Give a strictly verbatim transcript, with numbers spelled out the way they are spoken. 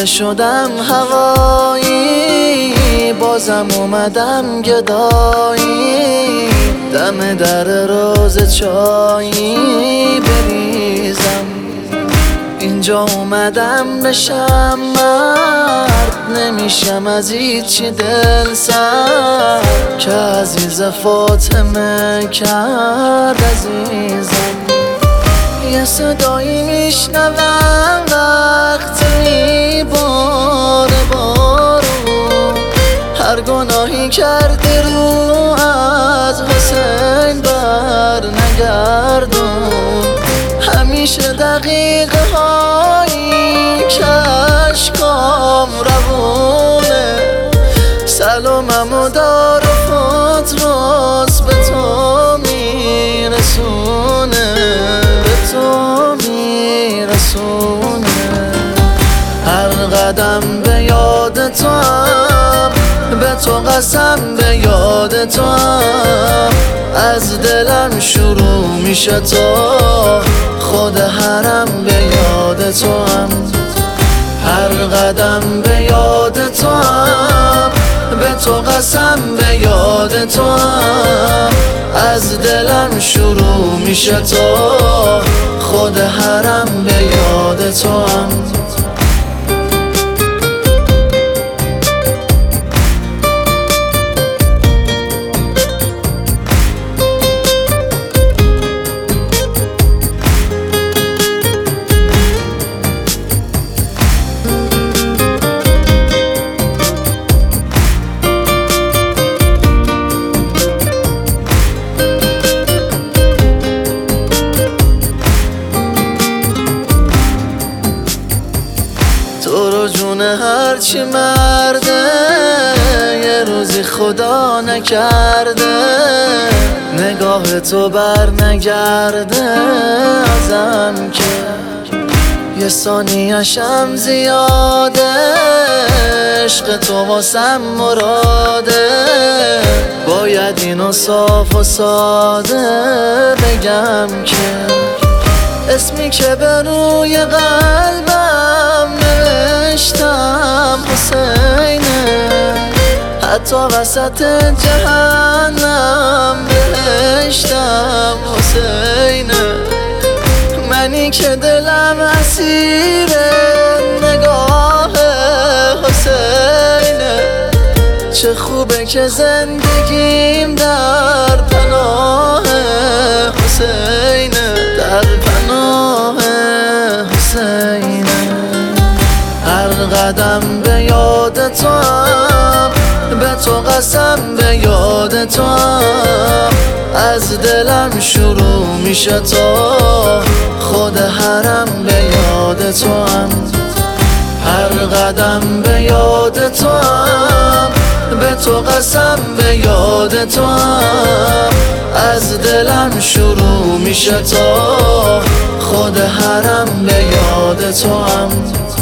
مرده شدم هوایی، بازم اومدم گدایی، دم در روز چایی بریزم. اینجا اومدم بشم مرد، نمیشم از هیچی دل سرد که عزیز فاطمه کرد عزیزم. یه صدایی میشنوم وقتی میباره بارون، هر گناهی کردی رو از حسین بر نگردون. همیشه دقیقه هایی کشکام روونه، سلامم و دار و فطراس به تو میرسونه، به تو میرسونه. هر قدم به یاد تو هم، به تو قسم به یاد تو هم، از دلم شروع میشه تا خود حرم به یاد تو هم. هر قدم به یاد تو هم، به تو قسم به یاد تو هم، از دلم شروع میشه تا خود حرم به یاد تو هم. تو رو جون هرچی مرده یه روزی خدا نکرده، نگاه تو بر نگرده ازم که یه ثانیه‌شم زیاده. عشق تو واسم مراده، باید اینو صاف و ساده بگم که اسمی که به روی قلبم نوشتم حسینه، حتی وسط جهنم بهشتم حسینه. منی که دلم اسیر نگاه حسینه، چه خوبه که زندگیم در پناه حسینه، در پناه حسینه. هر قدم به یاد تو هم، به تو قسم به یاد تو هم، از دلم شروع میشه تا خود حرم به یاد تو هم. هر قدم به یاد تو هم، به تو قسم به یاد تو هم، از دلم شروع میشه تا خود حرم به یاد تو هم.